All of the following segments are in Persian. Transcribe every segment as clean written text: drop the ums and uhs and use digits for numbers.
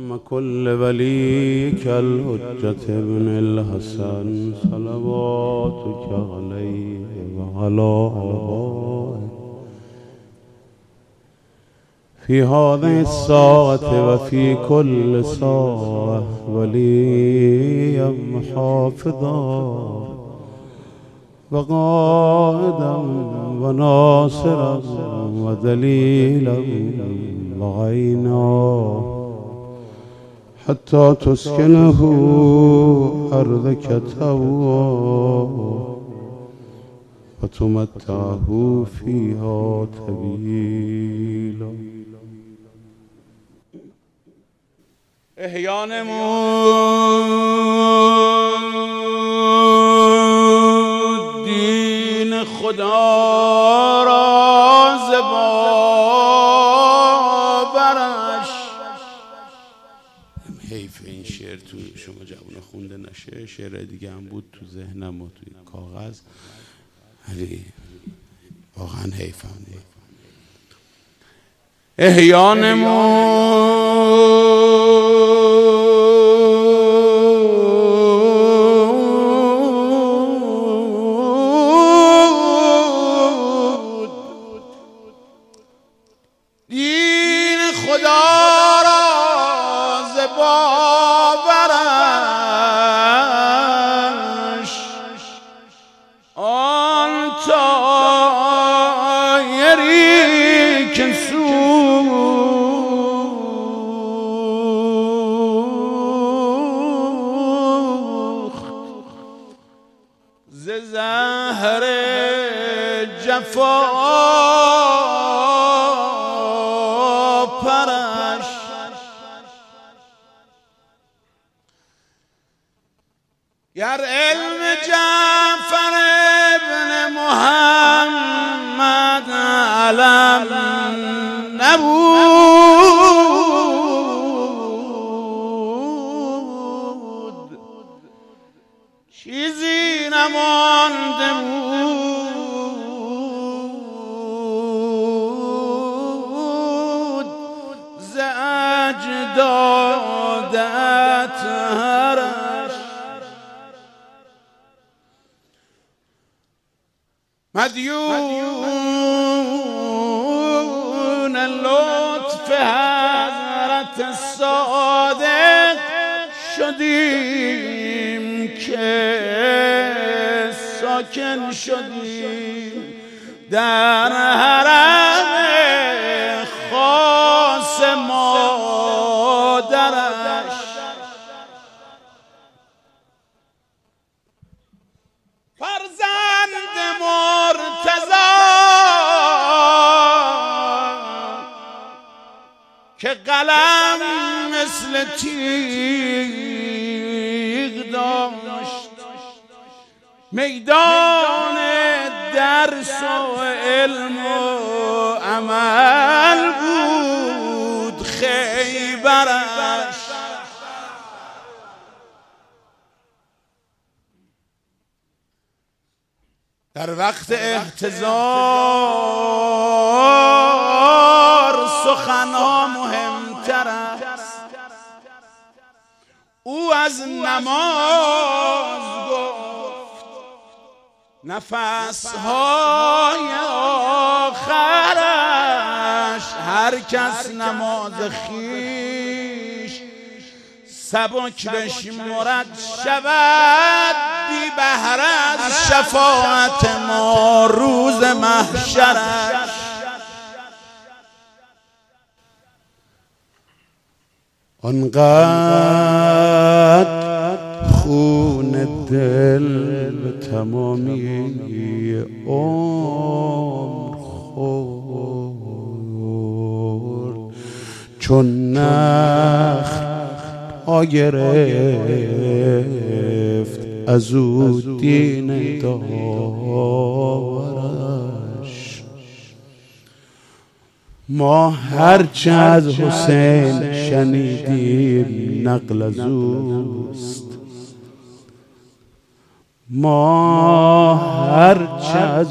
عم كل وليك الحجة ابن الحسن صلواتك عليه وعلى آبائه في هذه الساعة وفي كل ساعة وليا محافظا وقائدا وناصرا ودليلا وعينا حتى تسكنه أرضك توا وتمتعه فيها طويلا. احیا نمود دین خدا را ز باورش. حیف این شعر تو شما جوونا خونده نشه. شعر دیگه هم بود تو ذهنم و توی کاغذ، ولی واقعا حیفم. احیا نمود دین خدا را ز باورش، آن طایری که ز زهر جفا پرش، گر علم جعفر ابن محمد علم نبود چیزی نمانده بود ز اجداد اطهرش. مدیون لطف حضرت صادق شدیم که ساکن شدیم در حرم خاص مادرش. فرزند مرتضی که قلم مثل تیغ داشت، میدان درس و علم و عمل بود خیبرش. در وقت احتضار سخنها مهمتر است. او از نماز گفت نفسهای آخرش، هر کس نماز خویش سبک بشمرد شود بی بهره از شفاعت ما روز محشرش. آنقدر خون دل به تمامی عمر خورد، چون نخل پا گرفت از او دین داورش. ما هرچه از حسین شنیدیم نقل از اوست، ما هرچه از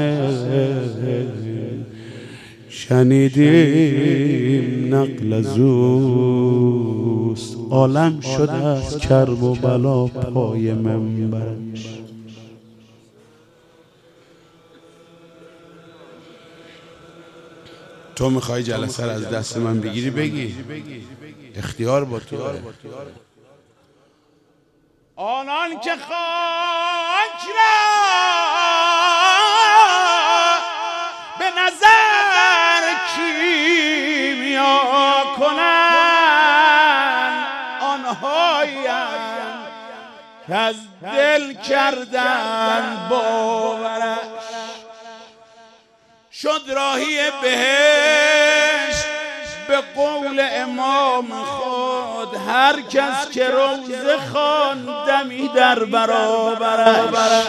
حسین شنیدیم نقل از او. عالم شده از کرب و بلا پای منبرش. تو میخوای جلسه رو از دست من بگیری بگی، اختیار با تو. آنان که خاک را به نظر کیمیا کنند، آنهایند که از دل کردن باورش. شد راهی بهشت به قول امام خود، هر کس که روزه خواندمی در برابرش.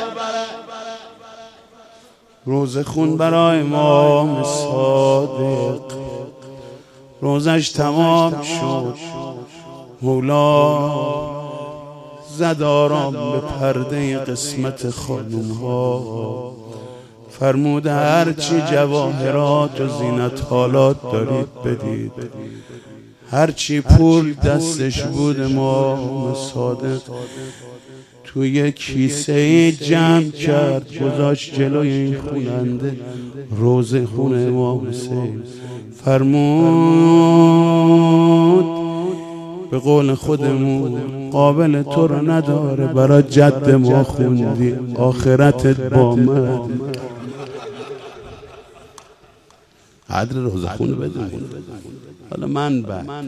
روزه خون برای امام صادق، روزش تمام شد، مولا زد آرام به پرده قسمت خانم ها، فرمود هرچی جواهرات و زینت حالات دارید بدید. هرچی پول دستش بود امام صادق توی کیسه جمع کرد، گذاشت جلوی این خوننده روزه خون امام حسین. فرمود به قول خودمون قابل تو رو نداره، برای جد ما خوندی، آخرتت با من. قدر روزه خون بدونید. حالا من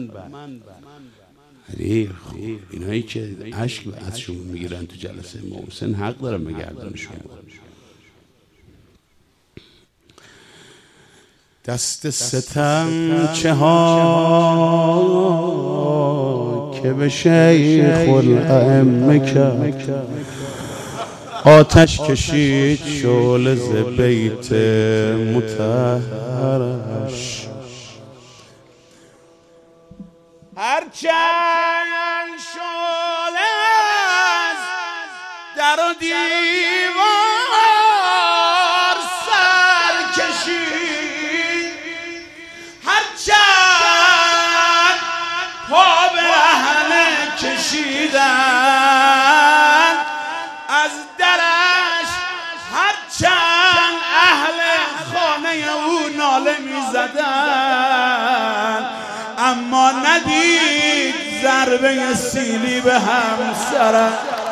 اینایی که اشک از شما میگیرن تو جلسه امام حسین حق دارن بگردن شما. دست ستم چه ها که به شیخ الائمه کرد، آتش کشید شعله ز بیت مطهرش. هرچند شعله از در و دیوار سر کشید، هرچند پا به رهنه کشیدن از درش، هرچند اهل خانه او ناله می زدن، اما ندید ضربه سیلی به همسرش.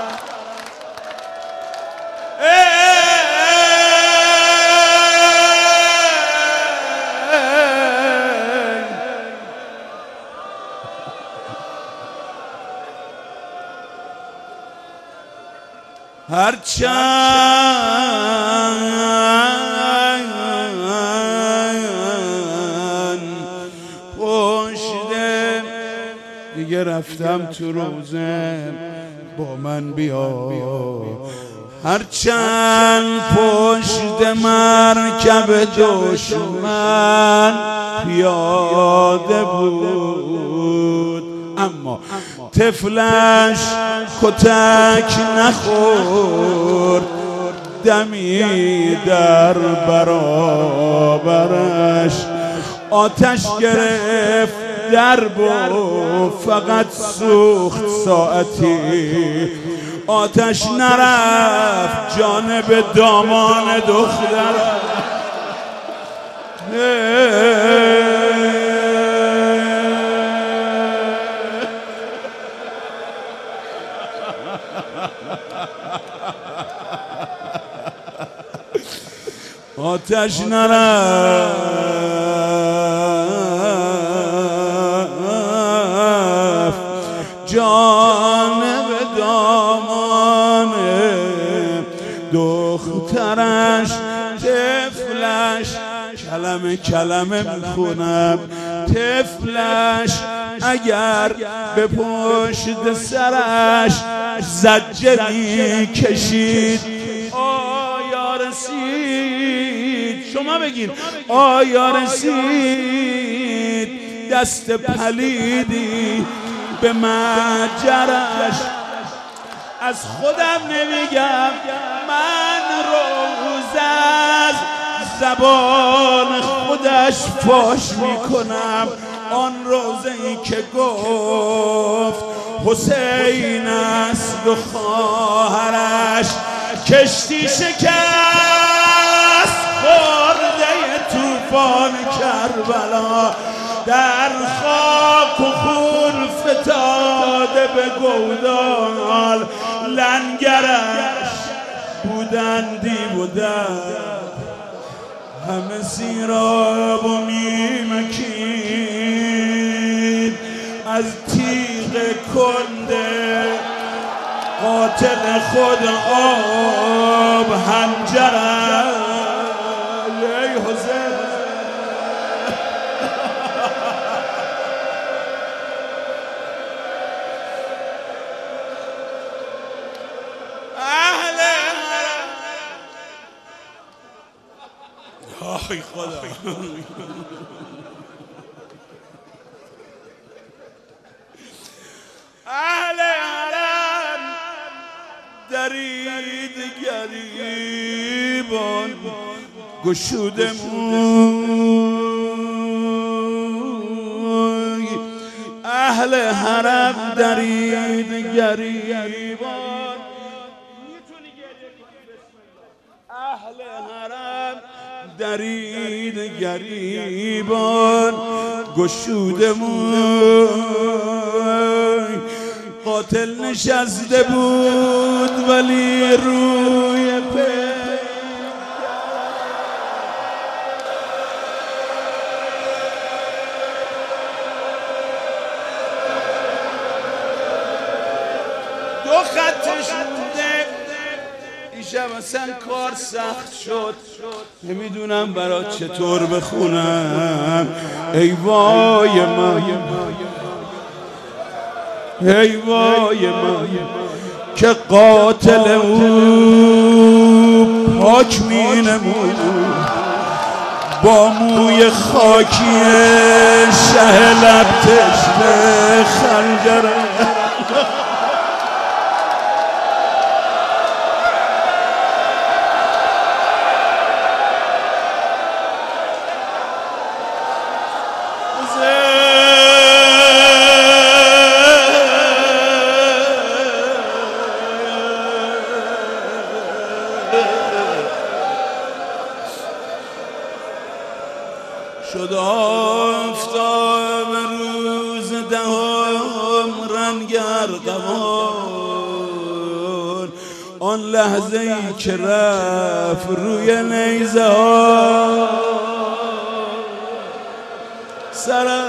هرچند پشت دیگه رفتم تو روزه با من بیا، هرچند پشت مرکب دشمن پیاده بود، اما طفلش کتک نخورد، دمی در برابرش. آتش گرفت درب و فقط سوخت ساعتی، آتش نرفت جانب دامان دخترش. آتش نرفت جانب دامان دخترش. طفلش کلمه میخونم، طفلش اگر به پشت سرش زجه میکشید، آیا رسید؟ شما بگین آیا رسید دست پلیدی به مجرش؟ از خودم نمیگم، من روز از زبان خودش فاش میکنم. آن روزه‌ای که گفت حسین است و خواهرش کشتی شکست خورده طوفان کربلا، در خاک و خون فتاده به گودال، لنگرش بودندی بودند همه سیراب و میمکید از تیغ کنده قاتل خود آب هنجرش. ای حسین آی خدا اهل حرم درید گریبان گشوده موی، اهل حرم درید گریبان، اهل حرم درید گریبان گشوده موی، قاتل نشسته بود ولی روی دو خطش مونده. دیشب اصلا کار سخت شد، نمیدونم برات چطور بخونم. ای وای من، ای وای من که قاتل او پاک می نمود با موی خاکی شه لب تشنه خنجره. شد آفتاب روز دهم رنگ ارغوان، آن لحظه ای که رفت روی نیزه ها سرم،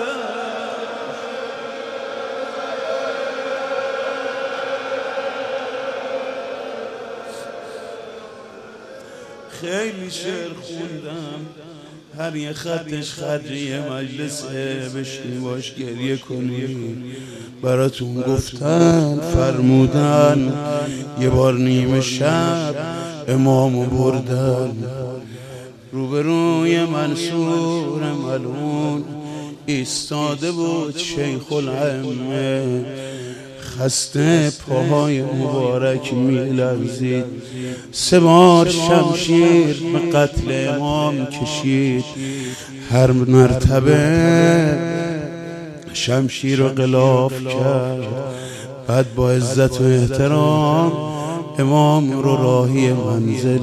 خیلی شعر خوندم، هر یه خطش خرجی مجلسه، بشین باش گریه کنیم. براتون گفتن فرمودن یه بار نیمه شب امامو بردن، روبروی منصور ملعون ایستاده بود شیخ الائمه، خسته پاهای مبارک می‌لرزید. 3 بار شمشیر به قتل امام کشید، هر مرتبه شمشیر رو غلاف کرد، بعد با عزت و احترام امام رو راهی منزل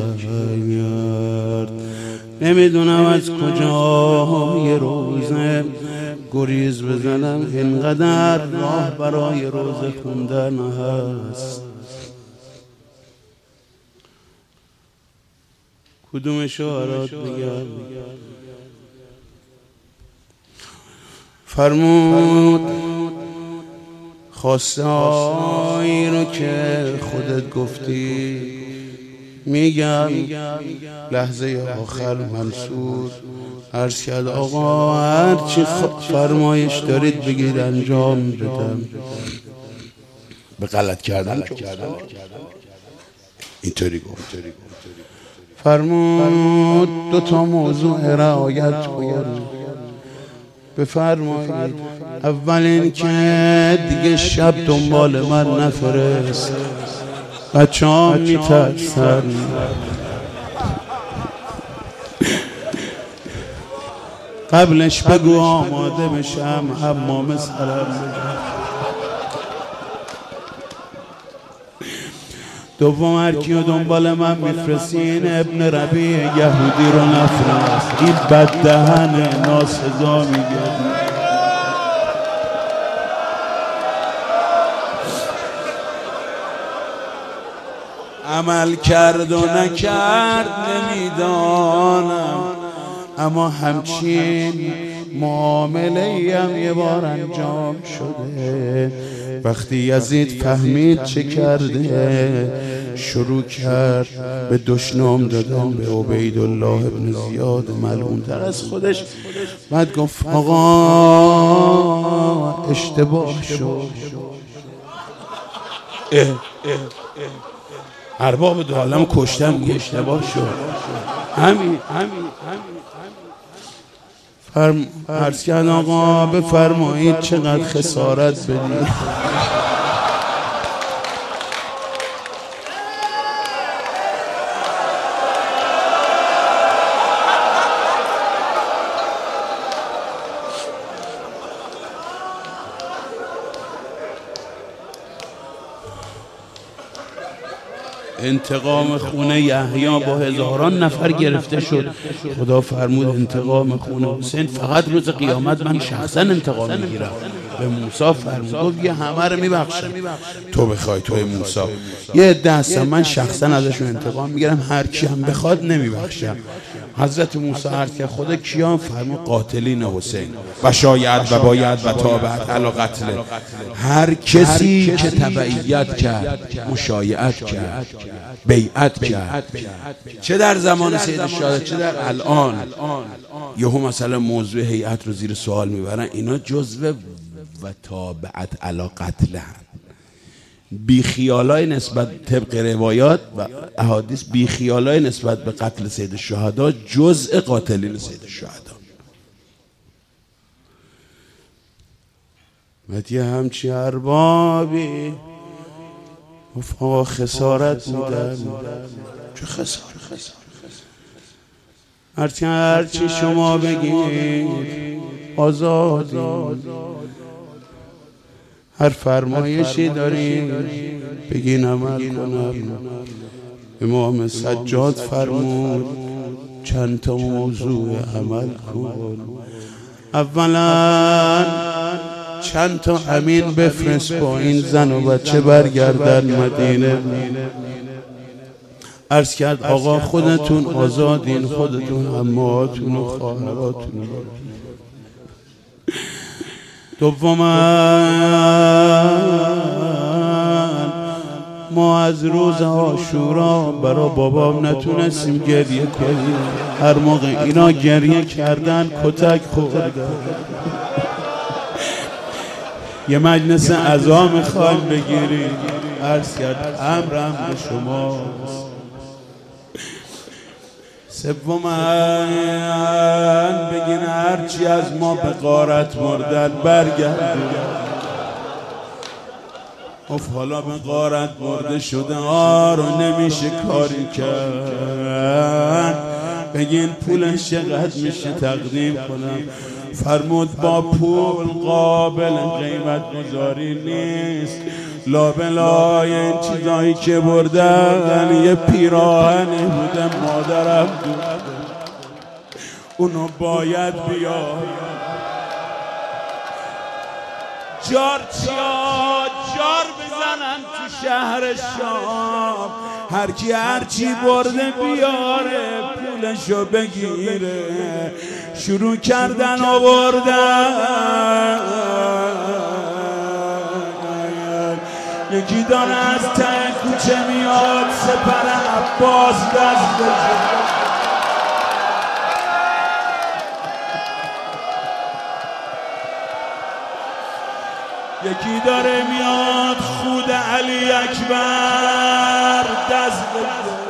کرد. نمیدونم از کجا یه روزه گریز بزنم، اینقدر راه برای روزه خوندن هست. کدوم شعرات بگم؟ فرمود خواسته هایی رو که خودت گفتی میگم. لحظه آخر منصور عرض کرد آقا هرچی فرمایش دارید بگید انجام بدم. به غلط کردن اینطوری گفت. فرمود 2 موضوع رعایت کن. بفرمایید اول این که دیگه شب دنبال من نفرست، بچه ها میترسن. قبلش بگو آماده بشم حمام سرم بگم. دوم هر کیو دنبال من میفرستی این ابن ربیع یهودی رو نفرست، این بددهن ناسزا میگه. عمل کرد و نکرد نمیدانم، اما همچین معامله‌ای هم یه بار انجام شده. وقتی یزید فهمید چه کرده، شروع کرد به دشنام دادن به عبیدالله ابن زیاد ملعون‌تر از خودش. بعد گفت آقا اشتباه شد. ارباب دو عالم کشتم، اشتباه شد. همین عرض کرد آقا بفرمایید چقدر خسارت بدید. انتقام خونه یحیی با هزاران نفر گرفته شد. خدا فرمود انتقام خونه حسین فقط روز قیامت من شخصا انتقام میگیرم. به موسی فرمود گفت یه همه رو میبخشم تو بخوای، توی موسی یه عده هستن من شخصا ازشون انتقام میگیرم، هر کی هم بخواد نمیبخشم. حضرت موسی عرض کرد خدا کیان؟ فرمود قاتلین حسین و شاید و باید و تابعت علی قتله. هر کسی که تبعیت کرد، مشایعت کرد، بیعت کرد، چه در زمان سید الشهدا چه در الان، یهو مثلا موضوع هیئت رو زیر سوال میبرن، اینا جزو و تابعت علی قتله. بیخیالای نسبت طبق روایات و احادیث، بیخیالای نسبت به قتل سید الشهدا جزء قاتلین سید الشهدا. مدی همچی اربابی آقا خسارت میدن. چه خسارت؟ هرچی شما بگید آزادی، هر فرمایشی داریم بگین عمل کنم. امام سجاد فرمود چند تا موضوع عمل کن. اولا چند تا امین بفرست با این زن و بچه برگردن مدینه. عرض کرد آقا خودتون آزادین، خودتون عمهاتون و خواهراتون. دوما ما از روز عاشورا برای بابام نتونستیم گریه کنیم. هر موقع اینا گریه کردن کتک خوردن. یه مجلس عزا میخوایم بگیریم. عرض کرد امرم به شما. سوماً بگین هرچی از ما به غارت مردن برگردن. حالا به غارت مرده شده رو نمیشه کاری کرد. بگین پولش چقدر میشه تقدیم کنم. فرمود با پول قابل قیمت گذاری نیست. لابلای این چیزایی که بردن یه پیراهنی بوده مادرم دوده، اونو باید بیاد. جار بزنن تو شهر شام، هرچی برده بیاره پولشو بگیره. شروع کردن آوردن. یکی داره از ته کوچه میاد سپر عباس دست بشه. یکی داره میاد خود علی اکبر دست بشه.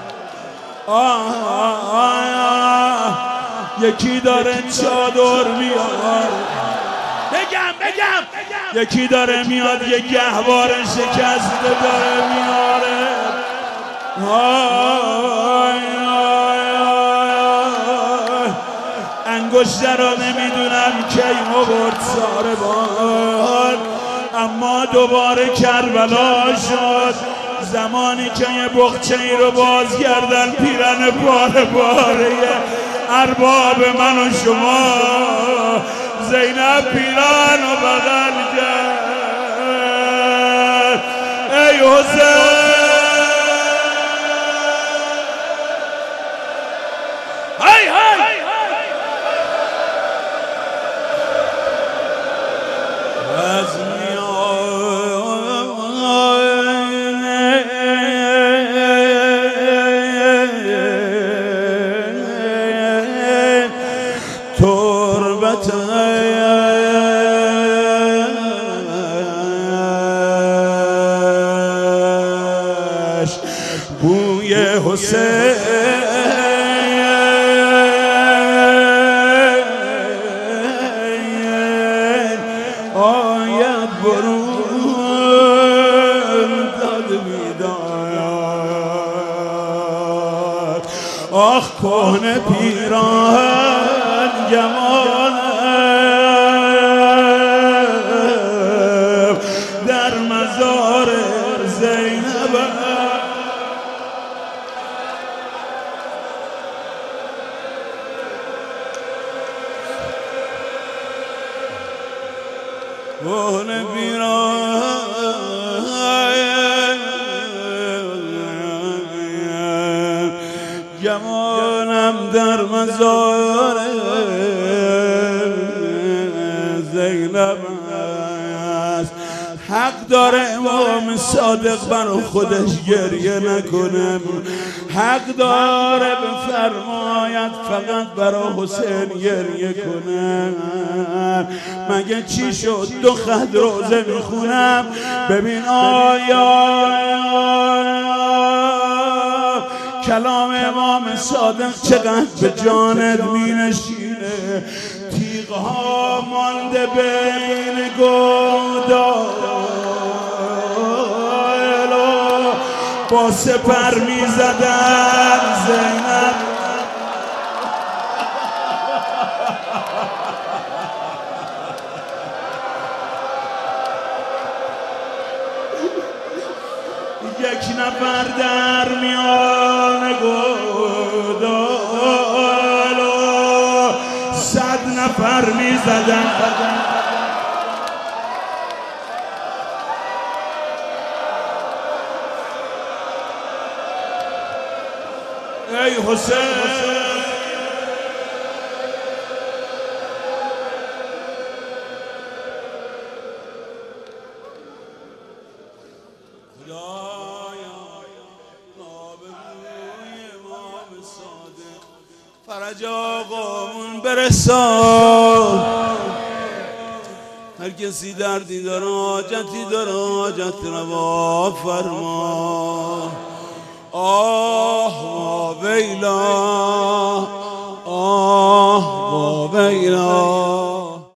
یکی داره چادر میاد. بگم یکی داره میاد یه گهوار شکسته داره میاره. انگشتر رو نمیدونم کی آورد ساربان، اما دوباره کربلا شد. زمانی که یه بخچه ای رو باز کردن پیرن باره باره ارباب من و شما، زینب پیرن و بغل کرد ای حسین های های از تربتش بوی حسین آید برون داد بیداد آخ کهنه پیران جمال در مزار زینب کهنه پیران جمالم در مزار زینب است. حق داره امام صادق برای خودش گریه نکنه، حق داره بفرماید فقط برای حسین گریه کنه. مگه چی شد؟ دو خط روزه میخونم ببین آیا کلام امام صادق چقدر به جانت مینشینه. تیغها مانده بین گودال با سپر میزدن زینب یک نفر در میان گودال و 100 نفر میزدن. ای حسین فرج آقامون برسان. هر کسی دردی داره حاجتی داره حاجت روا فرما. آه ویلا آه ویلا